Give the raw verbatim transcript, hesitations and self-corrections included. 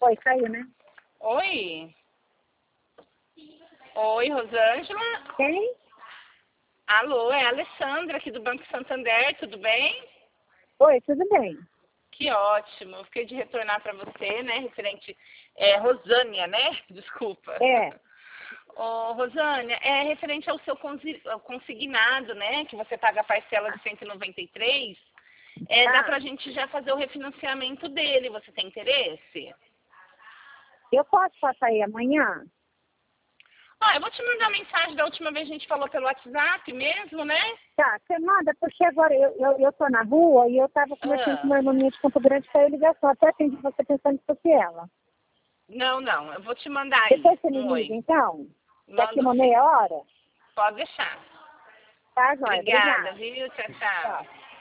Oi, caiu, né? Oi? Oi, Rosângela? Quem? Alô, é a Alessandra aqui do Banco Santander, tudo bem? Oi, tudo bem? Que ótimo, eu fiquei de retornar para você, né, referente, é, Rosânia, né, desculpa. É. Ô, Rosânia, é referente ao seu consi- ao consignado, né, que você paga a parcela de cento e noventa e três, é, dá Ah, pra gente já fazer o refinanciamento dele, você tem interesse? eu posso passar aí amanhã? Ah, eu vou te mandar mensagem da última vez que a gente falou pelo WhatsApp mesmo, né? Tá, você manda, porque agora eu, eu, eu tô na rua e eu tava conversando com Ah, uma irmã minha de Campo Grande para ligação. Até atendi você pensando que fosse ela. não, não, eu vou te mandar aí Depois você me um liga, oi. então? Daqui Mando uma sim. meia hora? Pode deixar. Tá, joia. Obrigada, Obrigada. viu? Tchau, Tchau. tchau.